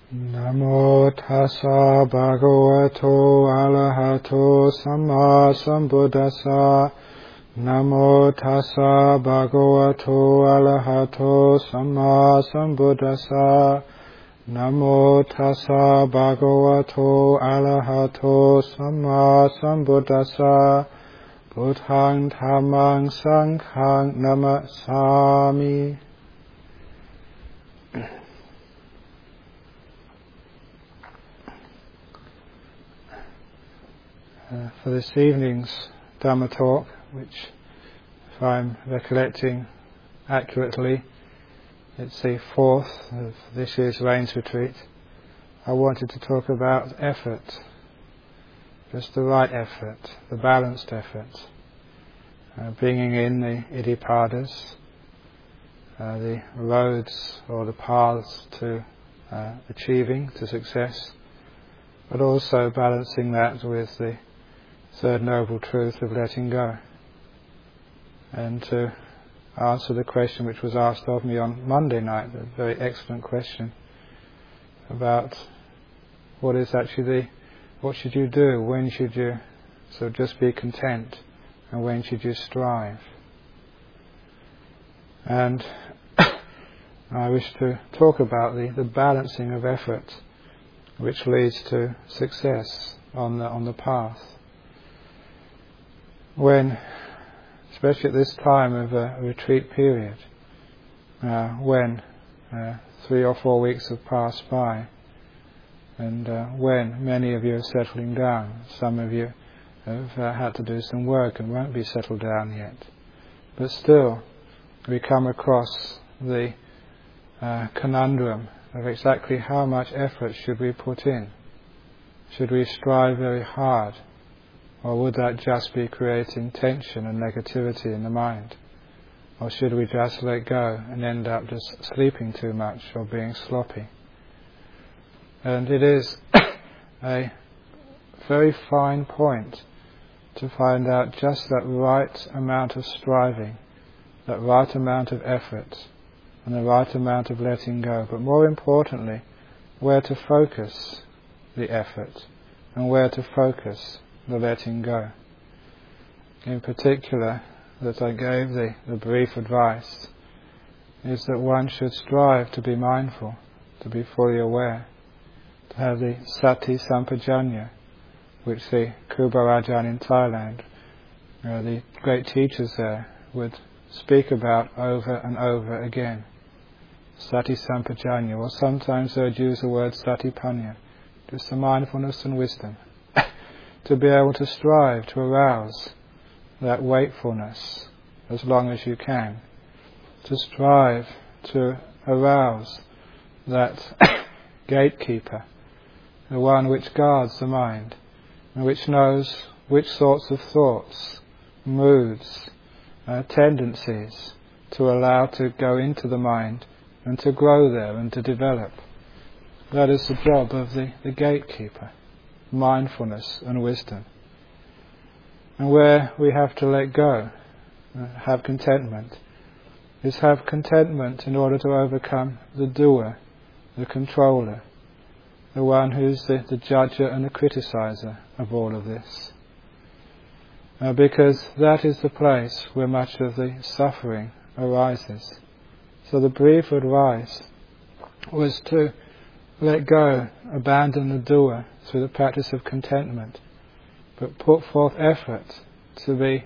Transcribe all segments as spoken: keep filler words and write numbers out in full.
Namo tassa bhagavato arahato samma sambuddhassa. Namo tassa bhagavato arahato samma sambuddhassa. Namo tassa bhagavato arahato samma sambuddhassa. Buddhaṃ dhammāṃ saṅghāṃ namasāmi. Uh, for this evening's Dhamma talk, which, if I'm recollecting accurately, it's the fourth of this year's Rains Retreat, I wanted to talk about effort, just the right effort, the balanced effort, uh, bringing in the Iddhipadas, uh, the roads or the paths to uh, achieving, to success, but also balancing that with the Third Noble Truth of letting go, and to answer the question which was asked of me on Monday night, a very excellent question about what is actually the, what should you do, when should you sort of just be content, and when should you strive. And I wish to talk about the, the balancing of effort which leads to success on the, on the path. When, especially at this time of a retreat period, uh, when uh, three or four weeks have passed by, and uh, when many of you are settling down, some of you have uh, had to do some work and won't be settled down yet, but still we come across the uh, conundrum of exactly how much effort should we put in. Should we strive very hard? Or would that just be creating tension and negativity in the mind? Or should we just let go and end up just sleeping too much or being sloppy? And it is a very fine point to find out just that right amount of striving, that right amount of effort, and the right amount of letting go. But more importantly, where to focus the effort and where to focus the letting go. In particular, that I gave the, the brief advice is that one should strive to be mindful, to be fully aware, to have the sati sampajanya, which the Kruba Ajahn in Thailand, you know, the great teachers there, would speak about over and over again. Sati sampajanya, or sometimes they would use the word satipanya, just the mindfulness and wisdom. To be able to strive to arouse that wakefulness as long as you can, to strive to arouse that gatekeeper, the one which guards the mind, and which knows which sorts of thoughts, moods, uh, tendencies to allow to go into the mind and to grow there and to develop. That is the job of the, the gatekeeper. Mindfulness and wisdom. And where we have to let go, uh, have contentment, is have contentment in order to overcome the doer, the controller, the one who's the, the judger and the criticizer of all of this. Uh, because that is the place where much of the suffering arises. So the brief advice was to let go, abandon the doer through the practice of contentment, but put forth effort to be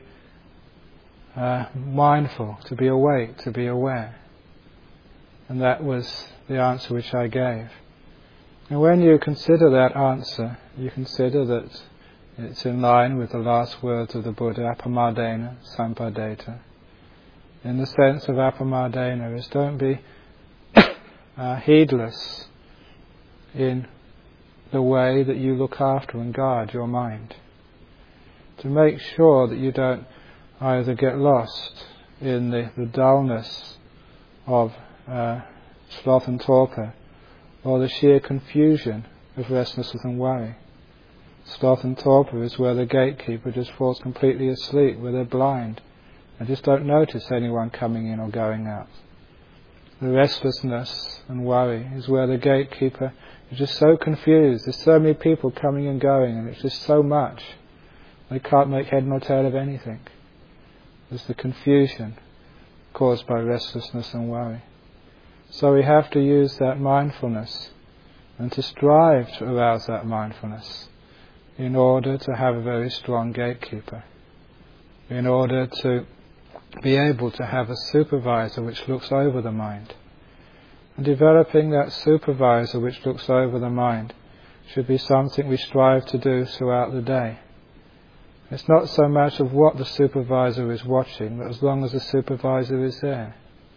uh, mindful, to be awake, to be aware. And that was the answer which I gave. And when you consider that answer, you consider that it's in line with the last words of the Buddha, Appamadena Sampadeta. In the sense of Appamadena is don't be uh, heedless in the way that you look after and guard your mind. To make sure that you don't either get lost in the, the dullness of uh, sloth and torpor, or the sheer confusion of restlessness and worry. Sloth and torpor is where the gatekeeper just falls completely asleep, where they're blind and just don't notice anyone coming in or going out. the restlessness and worry is where the gatekeeper is just so confused. There's so many people coming and going, and it's just so much. They can't make head nor tail of anything. There's the confusion caused by restlessness and worry. So we have to use that mindfulness and to strive to arouse that mindfulness in order to have a very strong gatekeeper, in order to be able to have a supervisor which looks over the mind. And developing that supervisor which looks over the mind should be something we strive to do throughout the day. It's not so much of what the supervisor is watching, but as long as the supervisor is there.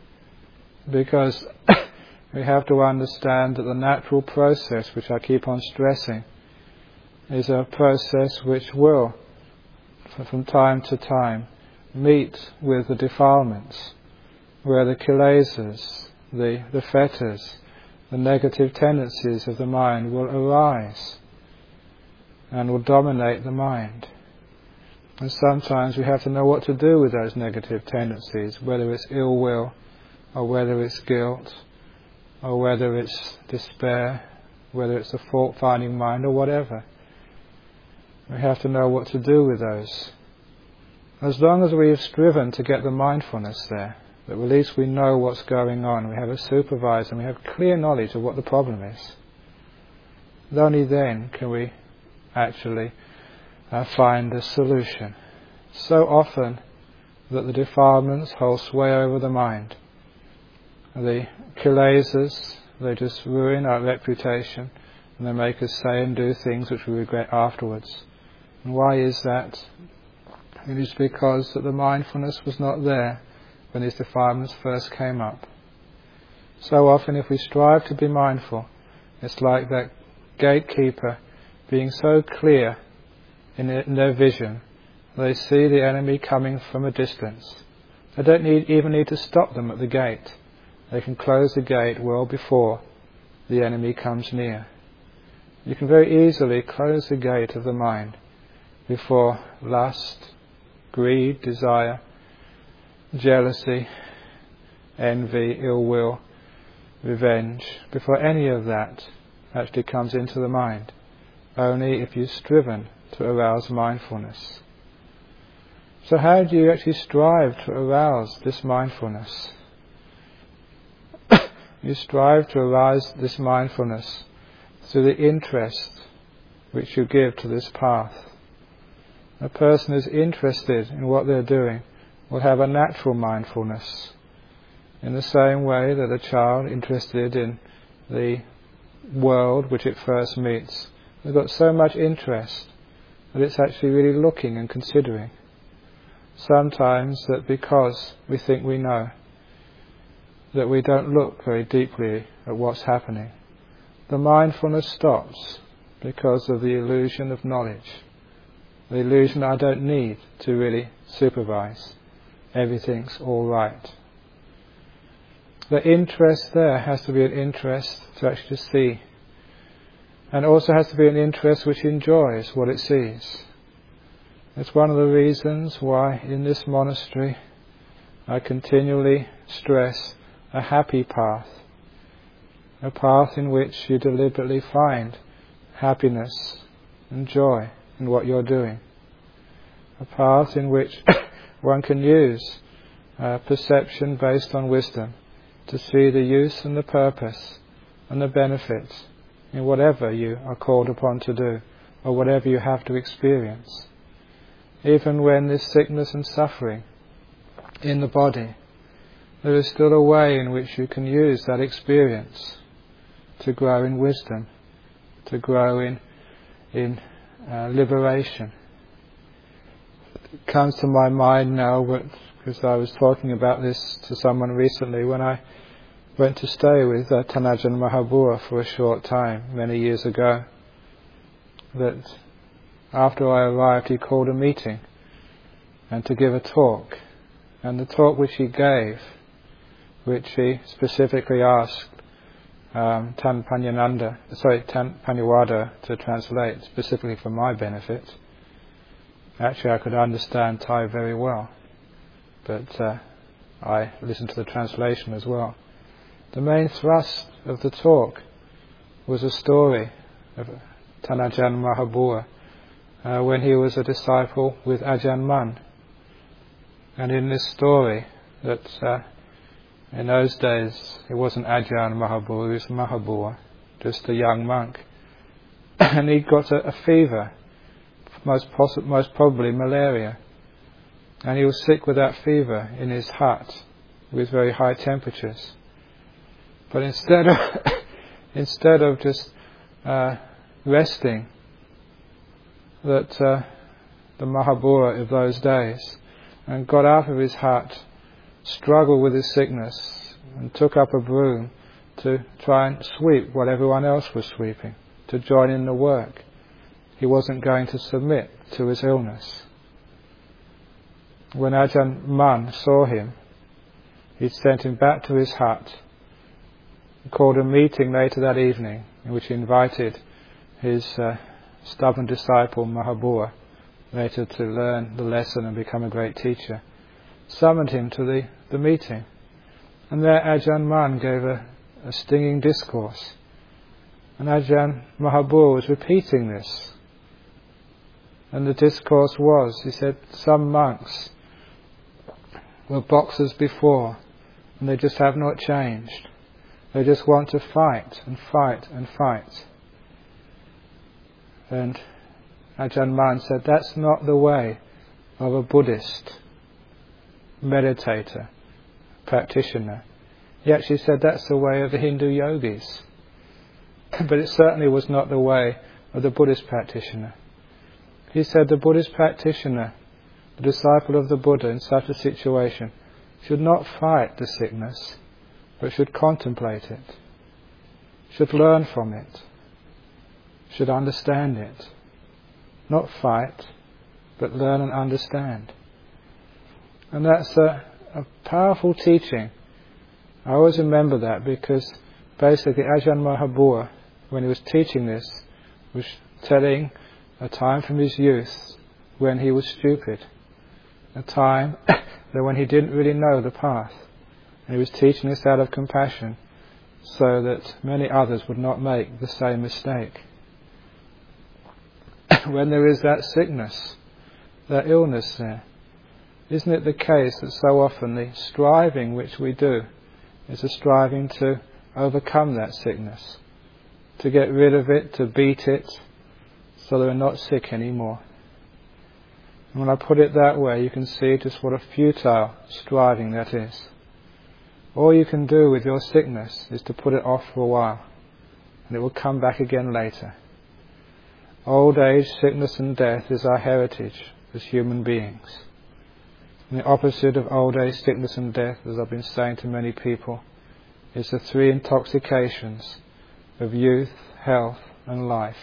Because we have to understand that the natural process, which I keep on stressing, is a process which will, from time to time, meet with the defilements, where the kilesas, the, the fetters, the negative tendencies of the mind will arise and will dominate the mind. And sometimes we have to know what to do with those negative tendencies, whether it's ill will, or whether it's guilt, or whether it's despair, whether it's a fault-finding mind, or whatever. We have to know what to do with those. As long as we have striven to get the mindfulness there, that at least we know what's going on, we have a supervisor, and we have clear knowledge of what the problem is, and only then can we actually uh, find a solution. So often that the defilements hold sway over the mind. The kilesas, they just ruin our reputation, and they make us say and do things which we regret afterwards. And why is that? It is because that the mindfulness was not there when these defilements first came up. So often if we strive to be mindful, it's like that gatekeeper being so clear in, it, in their vision, they see the enemy coming from a distance. They don't need, even need to stop them at the gate. They can close the gate well before the enemy comes near. You can very easily close the gate of the mind before lust, greed, desire, jealousy, envy, ill will, revenge, before any of that actually comes into the mind, only if you've striven to arouse mindfulness. So how do you actually strive to arouse this mindfulness? You strive to arouse this mindfulness through the interest which you give to this path. A person who's interested in what they're doing will have a natural mindfulness, in the same way that a child interested in the world which it first meets has got so much interest that it's actually really looking and considering. Sometimes that because we think we know, that we don't look very deeply at what's happening. The mindfulness stops because of the illusion of knowledge. The illusion I don't need to really supervise. Everything's all right. The interest there has to be an interest to actually see. And also has to be an interest which enjoys what it sees. It's one of the reasons why in this monastery I continually stress a happy path. A path in which you deliberately find happiness and joy in what you're doing. A path in which one can use uh, perception based on wisdom to see the use and the purpose and the benefits in whatever you are called upon to do or whatever you have to experience. Even when there's sickness and suffering in the body, there is still a way in which you can use that experience to grow in wisdom, to grow in in uh, liberation. It comes to my mind now, because I was talking about this to someone recently, when I went to stay with uh, Tanajan Mahabua for a short time, many years ago, that after I arrived he called a meeting and to give a talk. And the talk which he gave, which he specifically asked um, Tan Panyananda, sorry, Tan Panyawada to translate specifically for my benefit. Actually, I could understand Thai very well, but uh, I listened to the translation as well. the main thrust of the talk was a story of Tanajan Mahabua uh, when he was a disciple with Ajahn Mun. And in this story, that uh, in those days it wasn't Ajahn Mahabua, it was Mahabua, just a young monk. And he got a, a fever, most, possi- most probably malaria. And he was sick with that fever in his hut with very high temperatures. But instead of instead of just uh, resting, that uh, the Mahabua of those days and got out of his hut, struggled with his sickness, and took up a broom to try and sweep what everyone else was sweeping, to join in the work. He wasn't going to submit to his illness. When Ajahn Mun saw him, he sent him back to his hut, called a meeting later that evening in which he invited his uh, stubborn disciple Mahabua later to learn the lesson and become a great teacher, summoned him to the, the meeting. And there Ajahn Mun gave a, a stinging discourse. And Ajahn Mahabua was repeating this. And the discourse was, he said, some monks were boxers before, and they just have not changed. They just want to fight and fight and fight. And Ajahn Mun said, that's not the way of a Buddhist meditator, practitioner. He actually said that's the way of the Hindu yogis. But it certainly was not the way of the Buddhist practitioner. He said the Buddhist practitioner, the disciple of the Buddha in such a situation, should not fight the sickness, but should contemplate it, should learn from it, should understand it. Not fight, but learn and understand. And that's a, a powerful teaching. I always remember that because basically Ajahn Mahabua, when he was teaching this, was telling a time from his youth when he was stupid, a time that when he didn't really know the path. And he was teaching this out of compassion so that many others would not make the same mistake. When there is that sickness, that illness there, isn't it the case that so often the striving which we do is a striving to overcome that sickness, to get rid of it, to beat it, so that we're not sick anymore? And when I put it that way, you can see just what a futile striving that is. All you can do with your sickness is to put it off for a while, and it will come back again later. Old age, sickness and death is our heritage as human beings. And the opposite of old age, sickness and death, as I've been saying to many people, is the three intoxications of youth, health and life.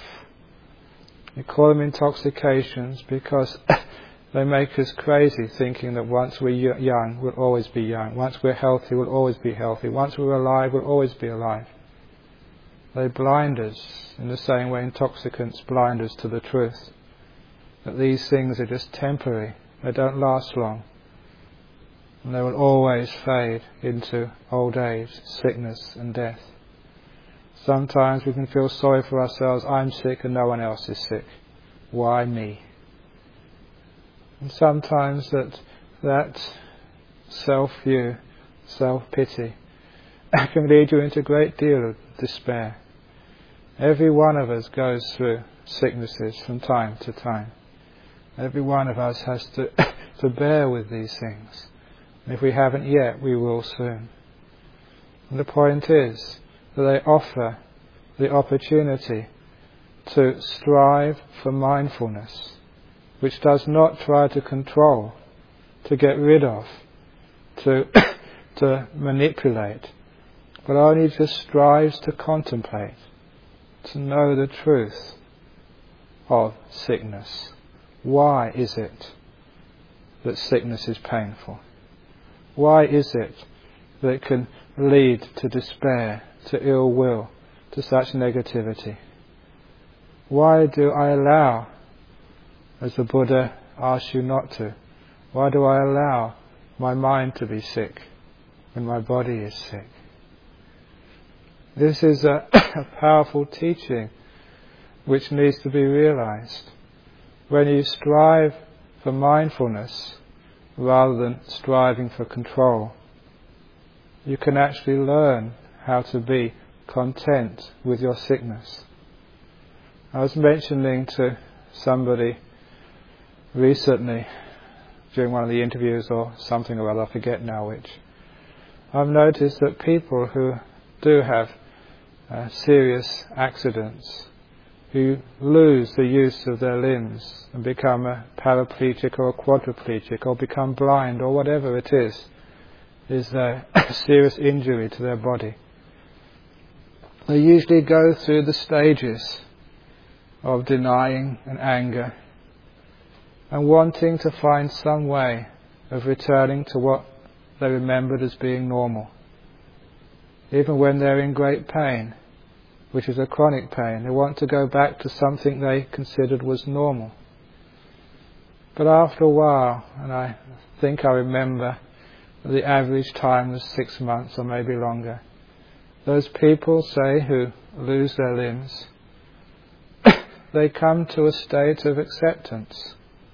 We call them intoxications because they make us crazy, thinking that once we're young, we'll always be young. Once we're healthy, we'll always be healthy. Once we're alive, we'll always be alive. They blind us in the same way intoxicants blind us to the truth, that these things are just temporary, they don't last long, and they will always fade into old age, sickness and death. Sometimes we can feel sorry for ourselves. I'm sick and no one else is sick. Why me? And sometimes that that self-view, self-pity can lead you into a great deal of despair. Every one of us goes through sicknesses from time to time. Every one of us has to, to bear with these things. And if we haven't yet, we will soon. And the point is that they offer the opportunity to strive for mindfulness, which does not try to control, to get rid of, to, to manipulate, but only just strives to contemplate, to know the truth of sickness. Why is it that sickness is painful? Why is it that it can lead to despair, to ill will, to such negativity? Why do I allow, as the Buddha asks you not to, why do I allow my mind to be sick when my body is sick? This is a, a powerful teaching which needs to be realized. When you strive for mindfulness rather than striving for control, you can actually learn how to be content with your sickness. I was mentioning to somebody recently during one of the interviews or something or other, I forget now which, I've noticed that people who do have uh, serious accidents, who lose the use of their limbs and become a paraplegic or a quadriplegic or become blind or whatever it is, is a serious injury to their body. They usually go through the stages of denying and anger and wanting to find some way of returning to what they remembered as being normal. Even when they're in great pain, which is a chronic pain, they want to go back to something they considered was normal. But after a while, and I think I remember the average time was six months or maybe longer, those people, say, who lose their limbs, they come to a state of acceptance.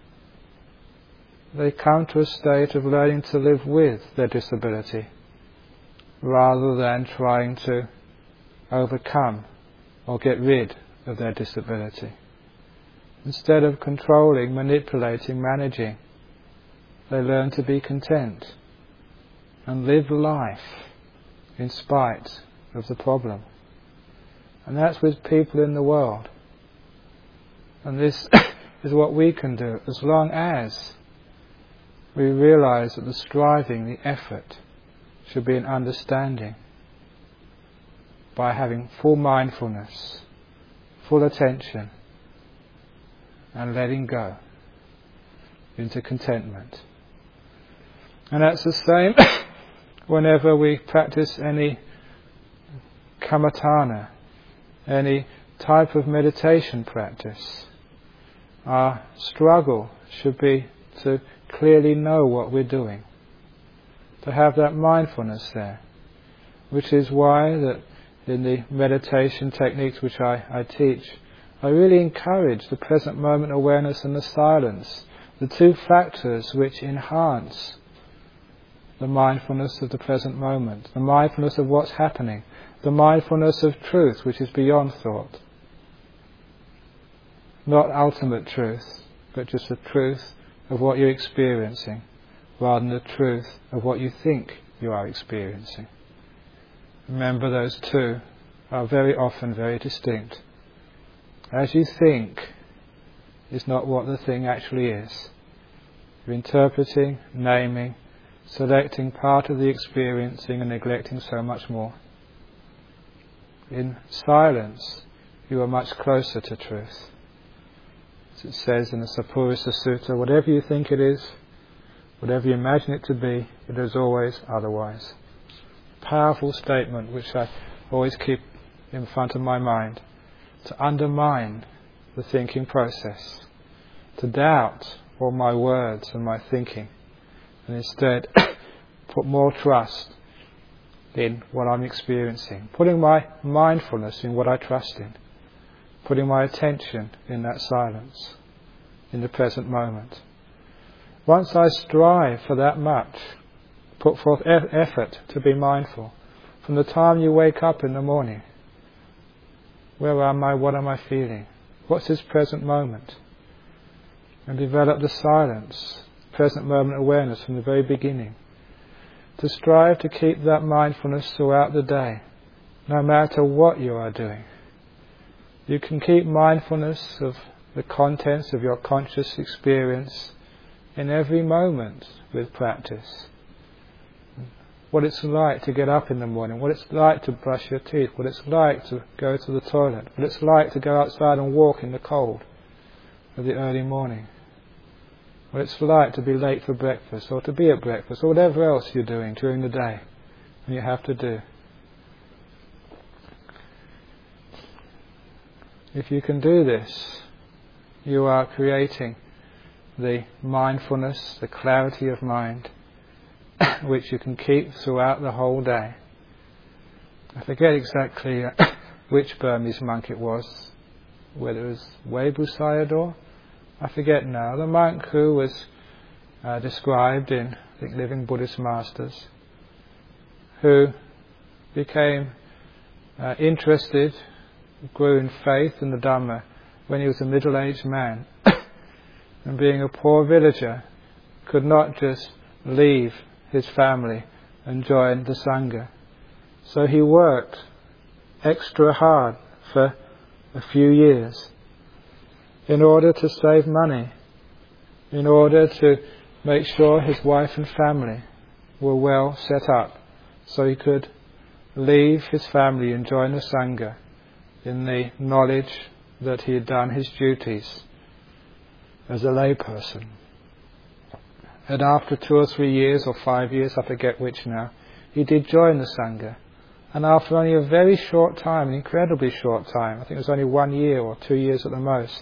They come to a state of learning to live with their disability, rather than trying to overcome or get rid of their disability. Instead of controlling, manipulating, managing, they learn to be content and live life in spite of the problem. And that's with people in the world. And this is what we can do, as long as we realize that the striving, the effort, should be an understanding, by having full mindfulness, full attention, and letting go into contentment. And that's the same whenever we practice any kammatthana, any type of meditation practice. Our struggle should be to clearly know what we're doing, to have that mindfulness there, which is why that in the meditation techniques which I, I teach, I really encourage the present moment awareness and the silence, the two factors which enhance the mindfulness of the present moment, the mindfulness of what's happening, the mindfulness of truth which is beyond thought. Not ultimate truth, but just the truth of what you're experiencing, rather than the truth of what you think you are experiencing. Remember, those two are very often very distinct. As you think is not what the thing actually is. You're interpreting, naming, selecting part of the experiencing and neglecting so much more. In silence, you are much closer to truth. As it says in the Sappurisa Sutta, whatever you think it is, whatever you imagine it to be, it is always otherwise. Powerful statement which I always keep in front of my mind, to undermine the thinking process, to doubt all my words and my thinking, and instead put more trust in what I'm experiencing, putting my mindfulness in what I trust in, putting my attention in that silence, in the present moment. Once I strive for that much, put forth e- effort to be mindful, from the time you wake up in the morning, where am I, what am I feeling, what's this present moment, and develop the silence, present moment awareness from the very beginning, to strive to keep that mindfulness throughout the day, no matter what you are doing. You can keep mindfulness of the contents of your conscious experience in every moment with practice. What it's like to get up in the morning, what it's like to brush your teeth, what it's like to go to the toilet, what it's like to go outside and walk in the cold of the early morning, what it's like to be late for breakfast or to be at breakfast or whatever else you're doing during the day and you have to do. If you can do this, you are creating the mindfulness, the clarity of mind, which you can keep throughout the whole day. I forget exactly which Burmese monk it was, whether it was Webu Sayadaw, I forget now, the monk who was uh, described in, I think, Living Buddhist Masters, who became uh, interested, grew in faith in the Dhamma when he was a middle-aged man, and being a poor villager, could not just leave his family and join the Sangha. So he worked extra hard for a few years in order to save money, in order to make sure his wife and family were well set up, so he could leave his family and join the Sangha in the knowledge that he had done his duties as a layperson. And after two or three years or five years, I forget which now, he did join the Sangha. And after only a very short time, an incredibly short time, I think it was only one year or two years at the most,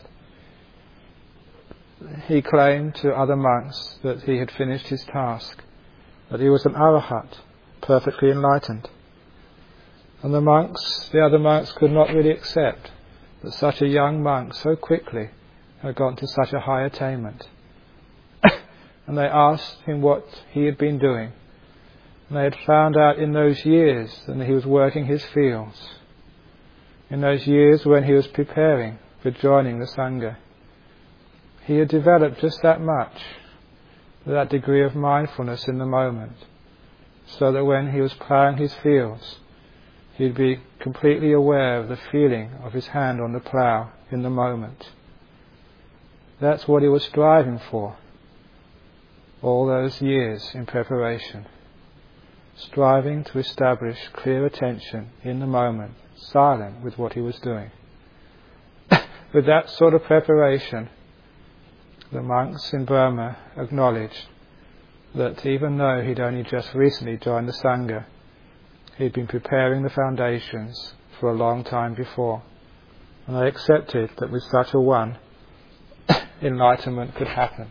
he claimed to other monks that he had finished his task, that he was an arahat, perfectly enlightened. And the monks, the other monks, could not really accept that such a young monk so quickly had gone to such a high attainment. And they asked him what he had been doing. And they had found out in those years that he was working his fields, in those years when he was preparing for joining the Sangha. He had developed just that much, that degree of mindfulness in the moment, so that when he was ploughing his fields, he'd be completely aware of the feeling of his hand on the plough in the moment. That's what he was striving for all those years in preparation, striving to establish clear attention in the moment, silent with what he was doing. With that sort of preparation, the monks in Burma acknowledged that even though he'd only just recently joined the Sangha, he'd been preparing the foundations for a long time before, and they accepted that with such a one, enlightenment could happen.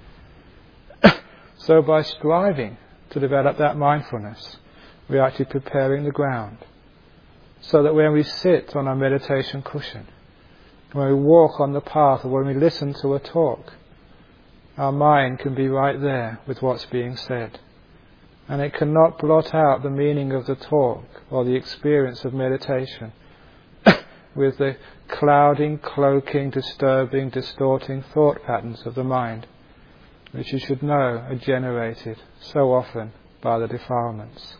So by striving to develop that mindfulness, we're actually preparing the ground, so that when we sit on our meditation cushion, when we walk on the path, or when we listen to a talk, our mind can be right there with what's being said. And it cannot blot out the meaning of the talk or the experience of meditation with the clouding, cloaking, disturbing, distorting thought patterns of the mind, which you should know are generated so often by the defilements.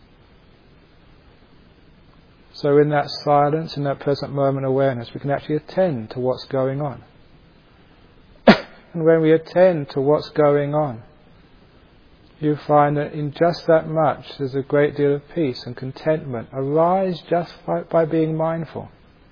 So in that silence, in that present moment awareness, we can actually attend to what's going on. And when we attend to what's going on, you find that in just that much there's a great deal of peace and contentment arise just by, by being mindful.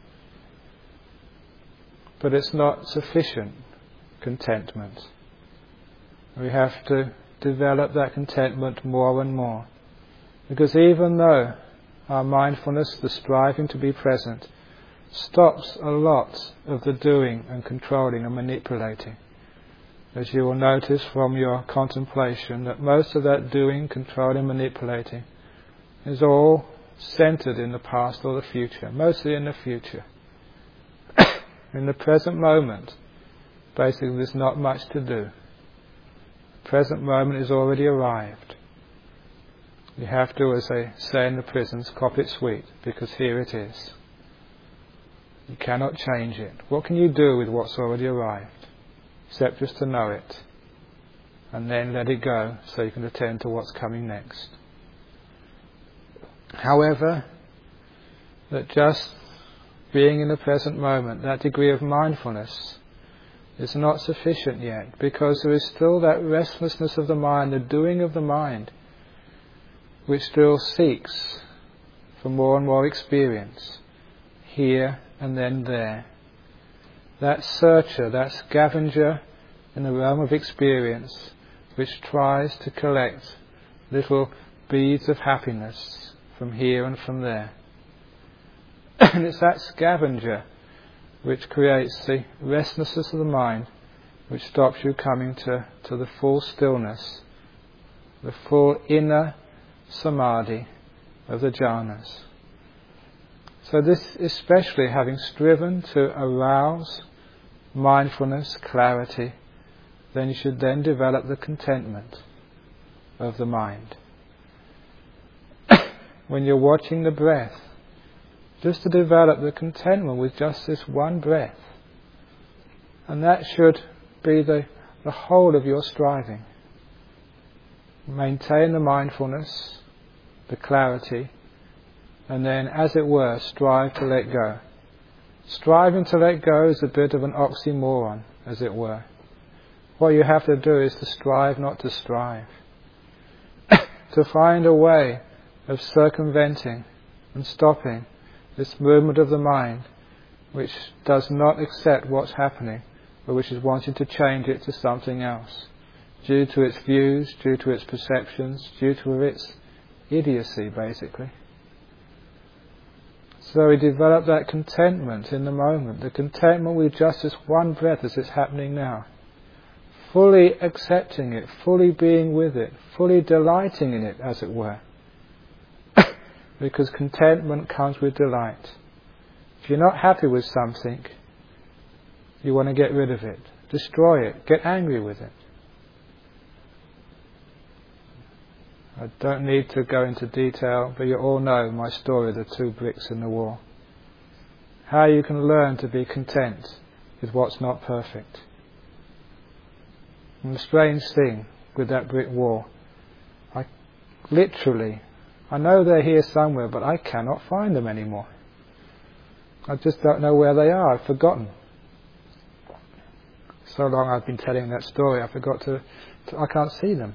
But it's not sufficient contentment. We have to develop that contentment more and more. Because even though our mindfulness, the striving to be present, stops a lot of the doing and controlling and manipulating, as you will notice from your contemplation, that most of that doing, controlling, manipulating is all centered in the past or the future, mostly in the future. In the present moment, basically there's not much to do. The present moment is already arrived. You have to, as they say in the prisons, cop it sweet, because here it is. You cannot change it. What can you do with what's already arrived? Except just to know it, and then let it go so you can attend to what's coming next. However, that just being in the present moment, that degree of mindfulness, is not sufficient yet, because there is still that restlessness of the mind, the doing of the mind, which still seeks for more and more experience, here and then there. That searcher, that scavenger in the realm of experience, which tries to collect little beads of happiness from here and from there. And it's that scavenger which creates the restlessness of the mind, which stops you coming to, to the full stillness, the full inner samadhi of the jhanas. So this, especially having striven to arouse mindfulness, clarity, then you should then develop the contentment of the mind. When you're watching the breath, just to develop the contentment with just this one breath. And that should be the, the whole of your striving. Maintain the mindfulness, the clarity, and then, as it were, strive to let go. Striving to let go is a bit of an oxymoron, as it were. What you have to do is to strive not to strive. To find a way of circumventing and stopping this movement of the mind which does not accept what's happening, but which is wanting to change it to something else, due to its views, due to its perceptions, due to its idiocy, basically. So we develop that contentment in the moment, the contentment with just this one breath as it's happening now. Fully accepting it, fully being with it, fully delighting in it, as it were. Because contentment comes with delight. If you're not happy with something, you want to get rid of it, destroy it, get angry with it. I don't need to go into detail, but you all know my story, the two bricks in the wall. How you can learn to be content with what's not perfect. And the strange thing with that brick wall, I literally, I know they're here somewhere, but I cannot find them anymore. I just don't know where they are. I've forgotten. So long I've been telling that story, I forgot to, to I can't see them.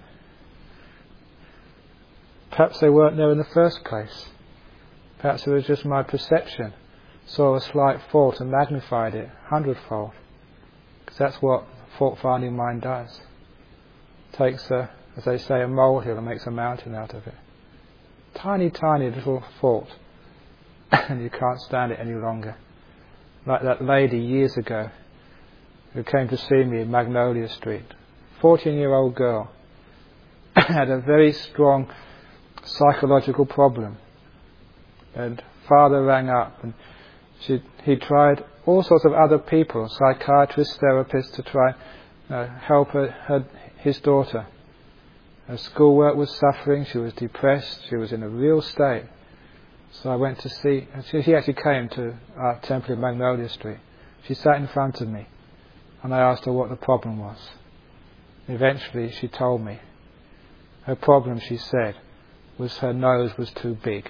Perhaps they weren't there in the first place. Perhaps it was just my perception. Saw a slight fault and magnified it hundredfold. Because that's what fault-finding mind does. Takes a, as they say, a molehill and makes a mountain out of it. Tiny, tiny little fault. And you can't stand it any longer. Like that lady years ago who came to see me in Magnolia Street. fourteen-year-old girl. Had a very strong psychological problem. And father rang up and she, he tried all sorts of other people, psychiatrists, therapists, to try uh, help her, her, his daughter. Her schoolwork was suffering, she was depressed, she was in a real state. So I went to see, she, she actually came to our temple in Magnolia Street. She sat in front of me and I asked her what the problem was. Eventually she told me. Her problem, she said, was her nose was too big.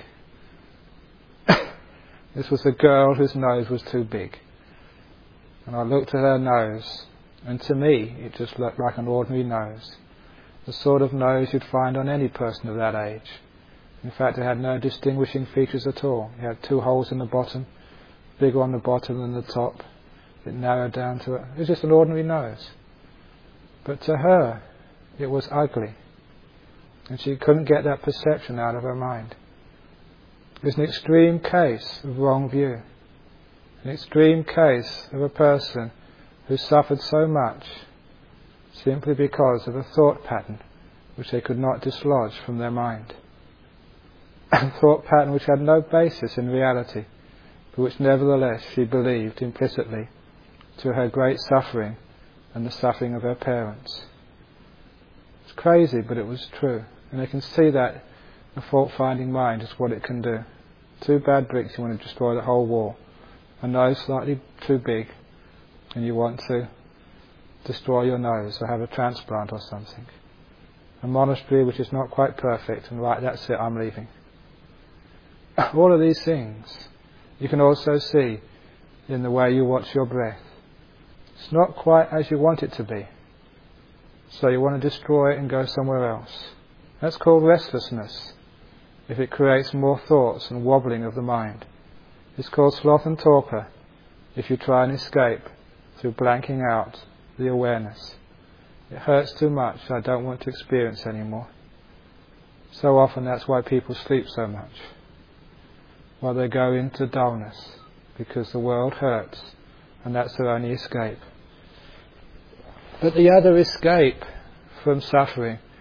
This was a girl whose nose was too big. And I looked at her nose, and to me it just looked like an ordinary nose. The sort of nose you'd find on any person of that age. In fact, it had no distinguishing features at all. It had two holes in the bottom, bigger on the bottom than the top. It narrowed down to it. It was just an ordinary nose. But to her, it was ugly. And she couldn't get that perception out of her mind. It was an extreme case of wrong view. An extreme case of a person who suffered so much simply because of a thought pattern which they could not dislodge from their mind. A thought pattern which had no basis in reality, but which nevertheless she believed implicitly, to her great suffering and the suffering of her parents. It's crazy, but it was true. And I can see that a fault-finding mind is what it can do. Two bad bricks, you want to destroy the whole wall. A nose slightly too big, and you want to destroy your nose or have a transplant or something. A monastery which is not quite perfect, and right, that's it, I'm leaving. All of these things you can also see in the way you watch your breath. It's not quite as you want it to be. So you want to destroy it and go somewhere else. That's called restlessness, if it creates more thoughts and wobbling of the mind. It's called sloth and torpor, if you try and escape through blanking out the awareness. It hurts too much, I don't want to experience anymore. So often that's why people sleep so much. While they go into dullness, because the world hurts, and that's their only escape. But the other escape from suffering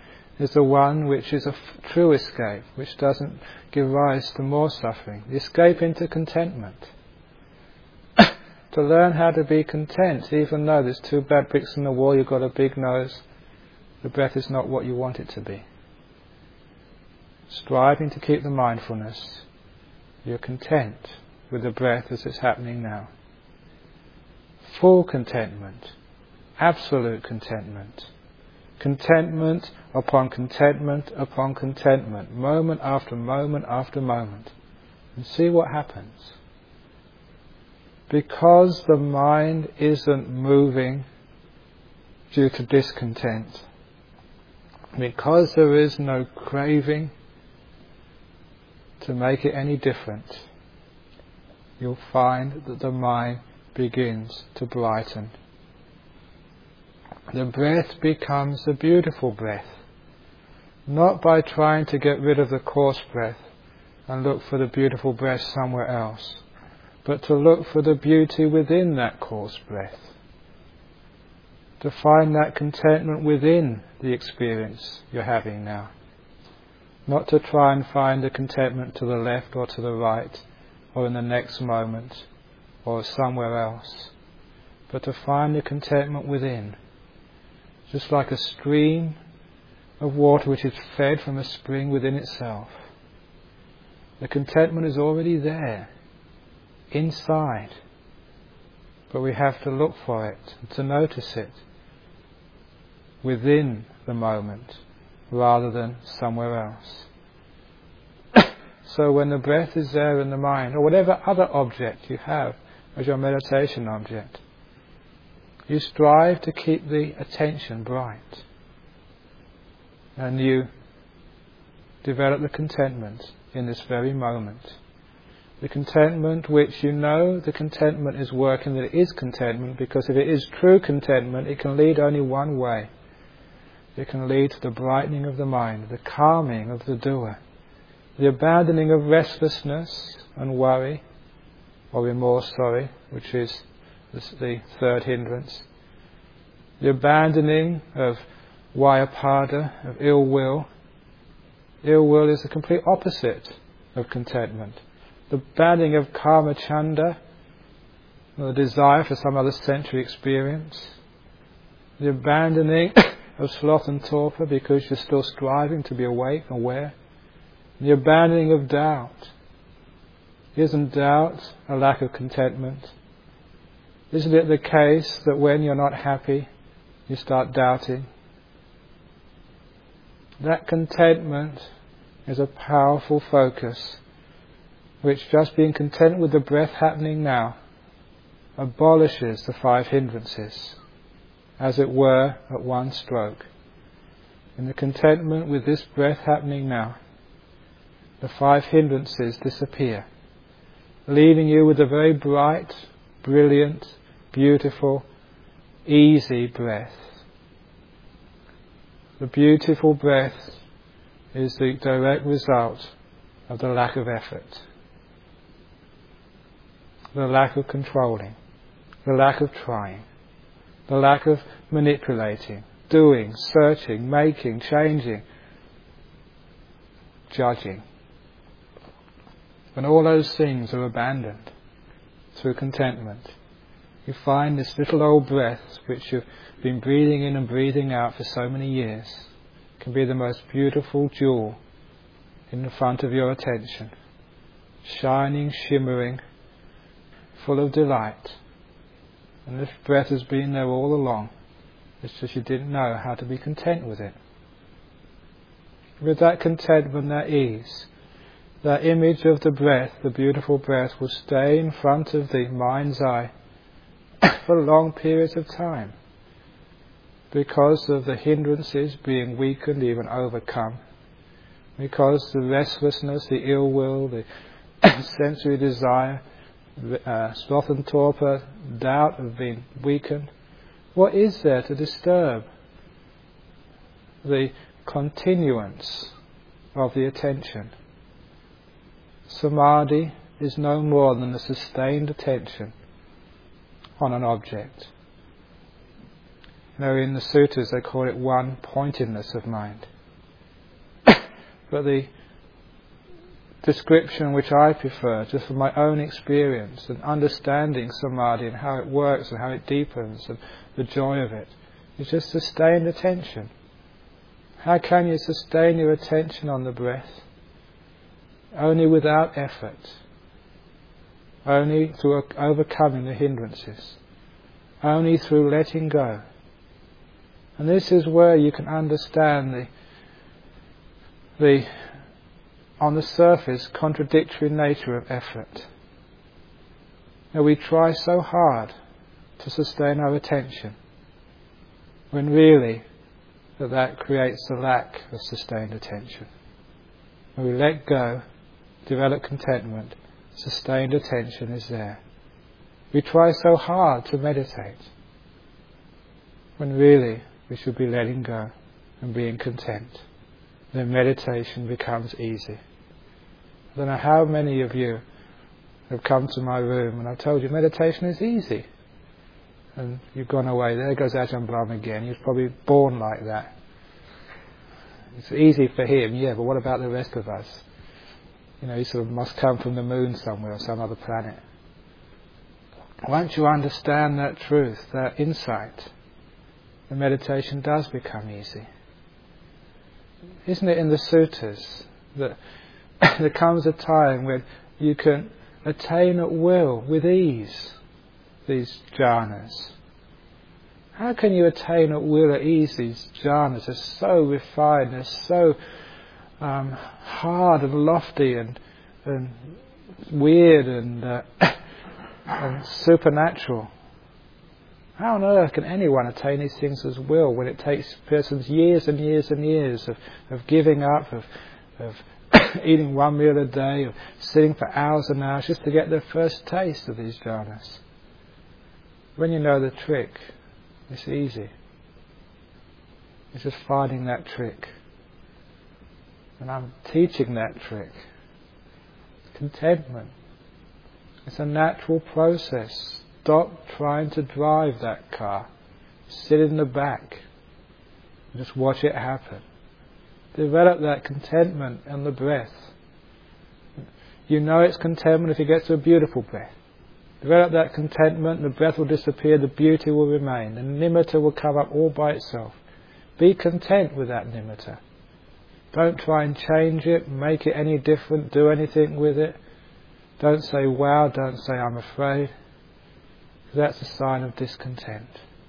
is the one which is a f- true escape, which doesn't give rise to more suffering. The escape into contentment. To learn how to be content, even though there's two bad bricks in the wall, you've got a big nose, the breath is not what you want it to be. Striving to keep the mindfulness, you're content with the breath as it's happening now. Full contentment, absolute contentment. Contentment upon contentment upon contentment, moment after moment after moment. And see what happens. Because the mind isn't moving due to discontent, because there is no craving to make it any different, you'll find that the mind begins to brighten. The breath becomes a beautiful breath, not by trying to get rid of the coarse breath and look for the beautiful breath somewhere else, but to look for the beauty within that coarse breath, to find that contentment within the experience you're having now, not to try and find the contentment to the left or to the right or in the next moment or somewhere else, but to find the contentment within. Just like a stream of water which is fed from a spring within itself. The contentment is already there, inside, but we have to look for it, to notice it within the moment rather than somewhere else. So when the breath is there in the mind, or whatever other object you have as your meditation object, you strive to keep the attention bright, and you develop the contentment in this very moment. The contentment which you know the contentment is working, that it is contentment, because if it is true contentment, it can lead only one way. It can lead to the brightening of the mind, the calming of the doer, the abandoning of restlessness and worry, or remorse, sorry, which is the third hindrance. The abandoning of vyapada, of ill will. Ill will is the complete opposite of contentment. The abandoning of kama chanda, the desire for some other sensory experience. The abandoning of sloth and torpor because you're still striving to be awake, aware. The abandoning of doubt. Isn't doubt a lack of contentment? Isn't it the case that when you're not happy, you start doubting? That contentment is a powerful focus, which just being content with the breath happening now abolishes the five hindrances, as it were, at one stroke. In the contentment with this breath happening now, the five hindrances disappear, leaving you with a very bright, brilliant, beautiful, easy breath. The beautiful breath is the direct result of the lack of effort, the lack of controlling, the lack of trying, the lack of manipulating, doing, searching, making, changing, judging. When all those things are abandoned through contentment, you find this little old breath which you've been breathing in and breathing out for so many years can be the most beautiful jewel in the front of your attention, shining, shimmering, full of delight. And this breath has been there all along. It's just you didn't know how to be content with it. With that contentment, that ease, that image of the breath, the beautiful breath, will stay in front of the mind's eye for long periods of time, because of the hindrances being weakened, even overcome, because the restlessness, the ill will, the sensory desire, uh, sloth and torpor, doubt have been weakened. What is there to disturb the continuance of the attention? Samadhi is no more than a sustained attention on an object. You know, in the sutras they call it one-pointedness of mind. But the description which I prefer, just from my own experience and understanding samadhi and how it works and how it deepens and the joy of it, is just sustained attention. How can you sustain your attention on the breath? Only without effort. Only through overcoming the hindrances. Only through letting go. And this is where you can understand the, the on the surface, contradictory nature of effort. Now we try so hard to sustain our attention, when really that that creates a lack of sustained attention. When we let go, develop contentment, sustained attention is there. We try so hard to meditate, when really we should be letting go and being content. Then meditation becomes easy. I don't know how many of you have come to my room and I've told you meditation is easy. And you've gone away. There goes Ajahn Brahm again. He was probably born like that. It's easy for him, yeah, but what about the rest of us? You know, he sort of must come from the moon somewhere or some other planet. Once you understand that truth, that insight, the meditation does become easy. Isn't it in the suttas that there comes a time when you can attain at will, with ease, these jhanas? How can you attain at will, at ease, these jhanas? They're so refined, they're so um, hard and lofty and, and weird and, uh, and supernatural. How on earth can anyone attain these things as will when it takes persons years and years and years of, of giving up, of, of eating one meal a day, of sitting for hours and hours just to get their first taste of these jhanas? When you know the trick, it's easy. It's just finding that trick. And I'm teaching that trick. Contentment. It's a natural process. Stop trying to drive that car. Sit in the back. And just watch it happen. Develop that contentment in the breath. You know it's contentment if you get to a beautiful breath. Develop that contentment, the breath will disappear, the beauty will remain. The nimitta will come up all by itself. Be content with that nimitta. Don't try and change it, make it any different, do anything with it. Don't say wow, don't say I'm afraid. That's a sign of discontent.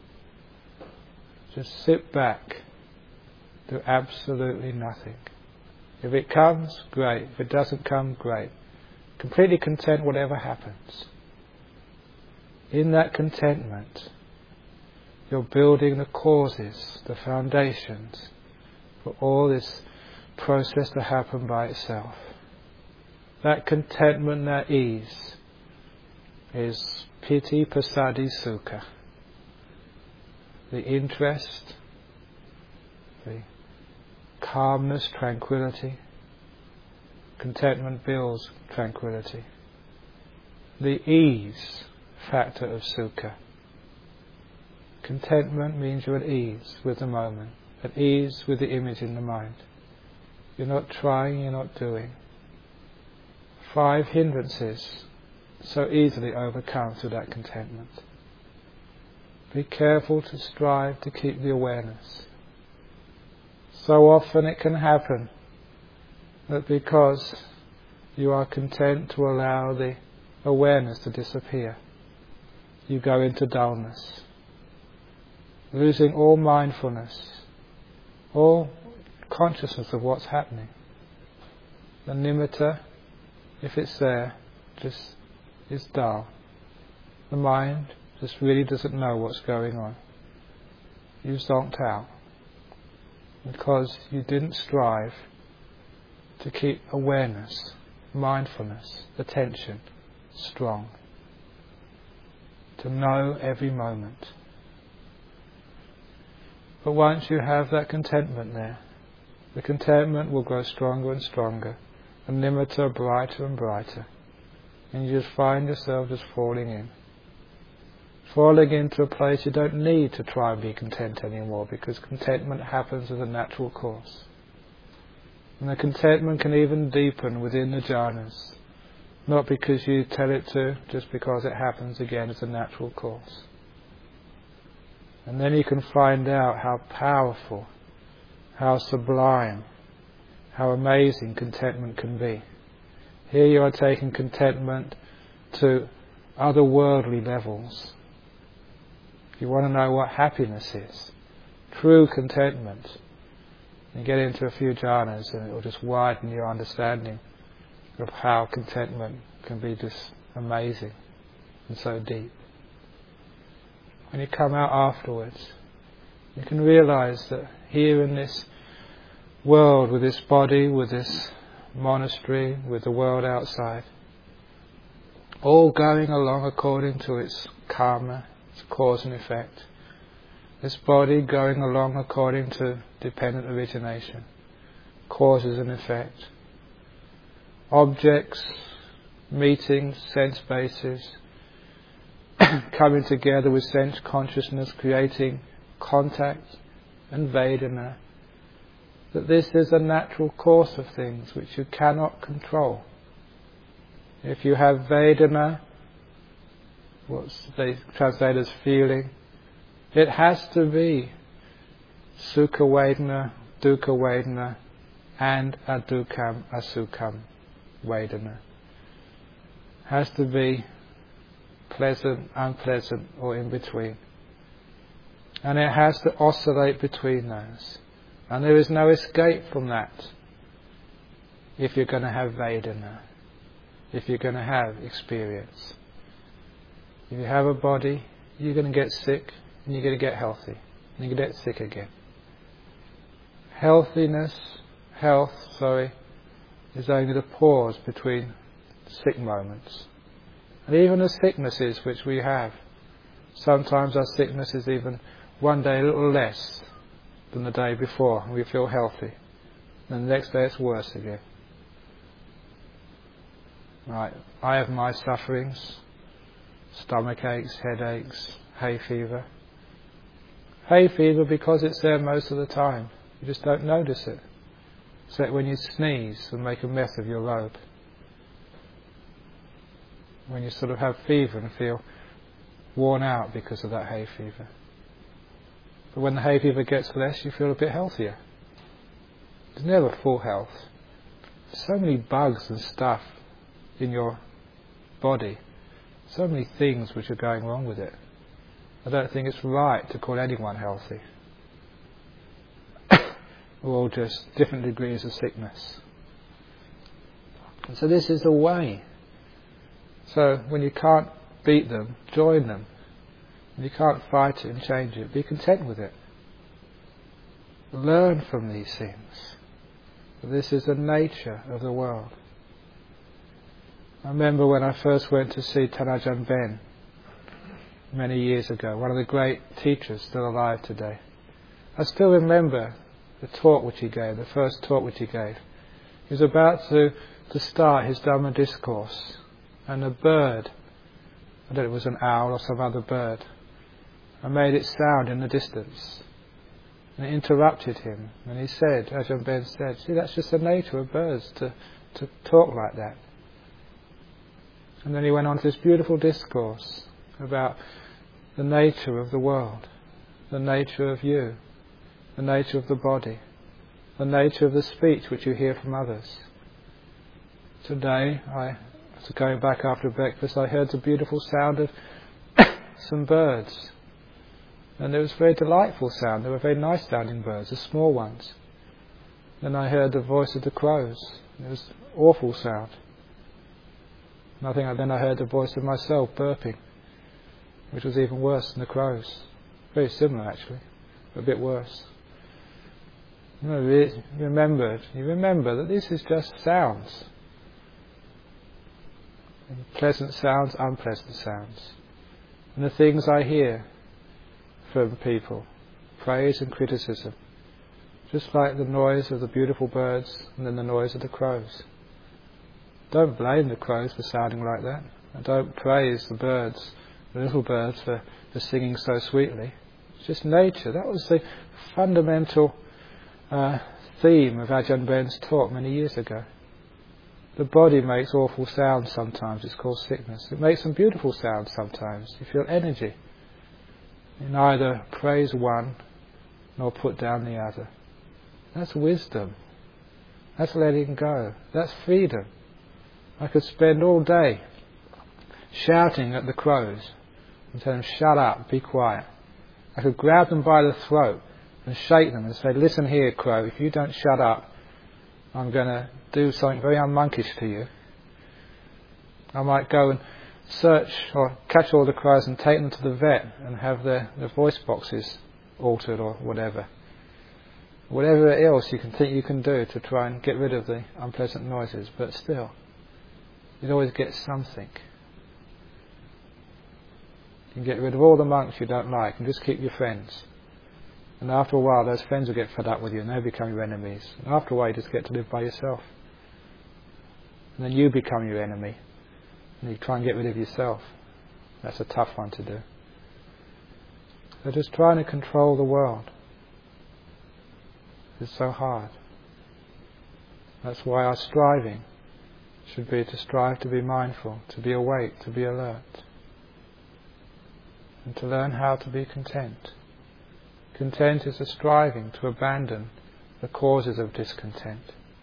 Just sit back, do absolutely nothing. If it comes, great. If it doesn't come, great. Completely content whatever happens. In that contentment, you're building the causes, the foundations for all this process to happen by itself. That contentment, that ease, is piti pasadi sukha. The interest, the calmness, tranquility. Contentment builds tranquility. The ease factor of sukha. Contentment means you're at ease with the moment, at ease with the image in the mind. You're not trying, you're not doing. Five hindrances so easily overcome through that contentment. Be careful to strive to keep the awareness. So often it can happen that because you are content to allow the awareness to disappear, you go into dullness, losing all mindfulness, all consciousness of what's happening. The nimitta, if it's there, just is dull. The mind just really doesn't know what's going on. You zonked out because you didn't strive to keep awareness, mindfulness, attention strong. To know every moment. But once you have that contentment there, the contentment will grow stronger and stronger, and nimitta brighter and brighter, and you just find yourself just falling in. Falling into a place you don't need to try and be content anymore, because contentment happens as a natural course. And the contentment can even deepen within the jhanas, not because you tell it to, just because it happens again as a natural course. And then you can find out how powerful, how sublime, how amazing contentment can be. Here you are taking contentment to otherworldly levels. If you want to know what happiness is, true contentment, you get into a few jhanas and it will just widen your understanding of how contentment can be just amazing and so deep. When you come out afterwards, you can realize that here in this world, with this body, with this monastery, with the world outside, all going along according to its karma, its cause and effect. This body going along according to dependent origination, causes and effect. Objects, meetings, sense bases, coming together with sense consciousness, creating contact and Vedana. That this is a natural course of things which you cannot control. If you have Vedana, what they translate as feeling, it has to be Sukha Vedana, Dukkha Vedana, and Adukkam, Asukham Vedana. Has to be pleasant, unpleasant, or in between. And it has to oscillate between those. And there is no escape from that if you're going to have Vedana, if you're going to have experience. If you have a body, you're going to get sick, and you're going to get healthy, and you get sick again. Healthiness, health, sorry, is only the pause between sick moments. And even the sicknesses which we have, sometimes our sickness is even one day a little less than the day before, and we feel healthy. And the next day it's worse again. Right, I have my sufferings, stomach aches, headaches, hay fever. Hay fever because it's there most of the time. You just don't notice it. Except when you sneeze and make a mess of your robe. When you sort of have fever and feel worn out because of that hay fever. But when the hay fever gets less, you feel a bit healthier. It's never full health. There's so many bugs and stuff in your body. So many things which are going wrong with it. I don't think it's right to call anyone healthy. We're all just different degrees of sickness. And so this is the way. So when you can't beat them, join them. When you can't fight it and change it, be content with it. Learn from these things. This is the nature of the world. I remember when I first went to see Tanajan Ben many years ago, one of the great teachers still alive today. I still remember the talk which he gave, the first talk which he gave. He was about to, to start his Dhamma discourse, and a bird, I don't know if it was an owl or some other bird, I made it sound in the distance. And it interrupted him, and he said, Ajahn Ben said, see, that's just the nature of birds, to, to talk like that. And then he went on to this beautiful discourse about the nature of the world, the nature of you, the nature of the body, the nature of the speech which you hear from others. Today, I was going back after breakfast, I heard the beautiful sound of some birds. And it was a very delightful sound. They were very nice sounding birds, the small ones. Then I heard the voice of the crows. It was an awful sound. And I think then I heard the voice of myself burping, which was even worse than the crows. Very similar actually, but a bit worse. You know, re- remembered, you remember that this is just sounds. Pleasant sounds, unpleasant sounds. And the things I hear from people, praise and criticism, just like the noise of the beautiful birds and then the noise of the crows. Don't blame the crows for sounding like that, and don't praise the birds, the little birds, for, for singing so sweetly. It's just nature. That was the fundamental uh, theme of Ajahn Brahm's talk many years ago. The body makes awful sounds sometimes, it's called sickness. It makes some beautiful sounds sometimes. You feel energy. You neither praise one nor put down the other. That's wisdom. That's letting go. That's freedom. I could spend all day shouting at the crows and tell them, shut up, be quiet. I could grab them by the throat and shake them and say, listen here, crow, if you don't shut up, I'm going to do something very unmonkish to you. I might go and search or catch all the crows and take them to the vet and have their, their voice boxes altered or whatever. Whatever else you can think you can do to try and get rid of the unpleasant noises, but still, you'd always get something. You can get rid of all the monks you don't like and just keep your friends. And after a while, those friends will get fed up with you and they become your enemies. And after a while, you just get to live by yourself. And then you become your enemy. And you try and get rid of yourself. That's a tough one to do. So just trying to control the world is so hard. That's why our striving should be to strive to be mindful, to be awake, to be alert. And to learn how to be content. Content is a striving to abandon the causes of discontent.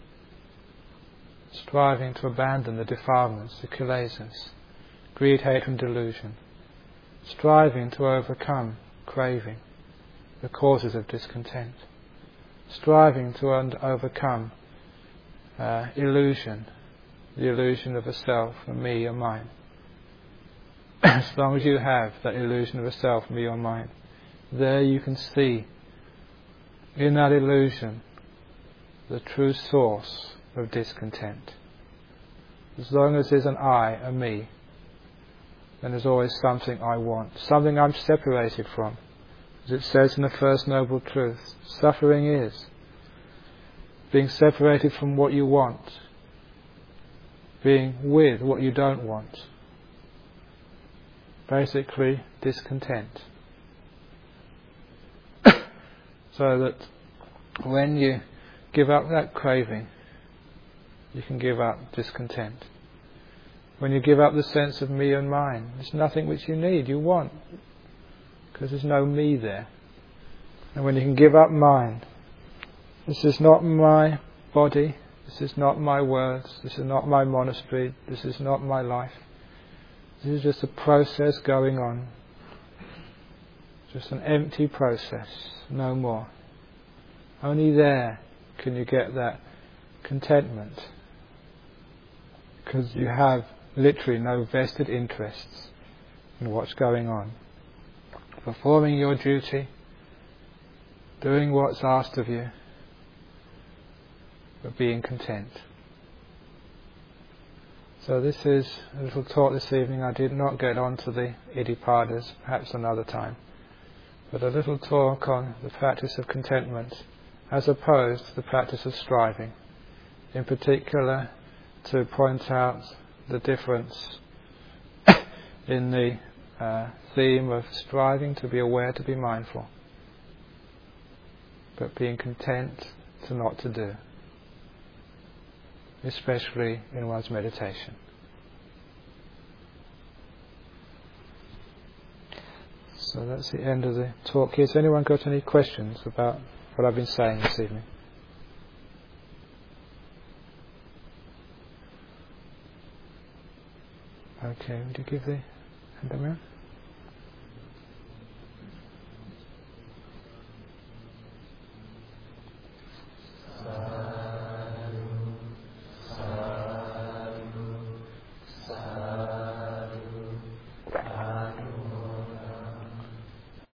Striving to abandon the defilements, the kilesas, greed, hatred and delusion. Striving to overcome craving, the causes of discontent. Striving to un- overcome uh, illusion, the illusion of a self, a me, a mine. As long as you have that illusion of a self, me or mine, there you can see in that illusion the true source of discontent. As long as there's an I, a me, then there's always something I want, something I'm separated from. As it says in the First Noble Truth, suffering is being separated from what you want, being with what you don't want. Basically, discontent. So that when you give up that craving, you can give up discontent. When you give up the sense of me and mine, there's nothing which you need, you want, because there's no me there. And when you can give up mine, this is not my body, this is not my words, this is not my monastery, this is not my life. This is just a process going on. Just an empty process, no more. Only there can you get that contentment, because you have literally no vested interests in what's going on. Performing your duty, doing what's asked of you, but being content. So this is a little talk this evening. I did not get on to the Iddhipadas, perhaps another time, but a little talk on the practice of contentment as opposed to the practice of striving. In particular, to point out the difference in the uh, theme of striving to be aware, to be mindful, but being content to not to do, especially in one's meditation. So that's the end of the talk here. Has anyone got any questions about what I've been saying this evening? Okay, would you give the hand around?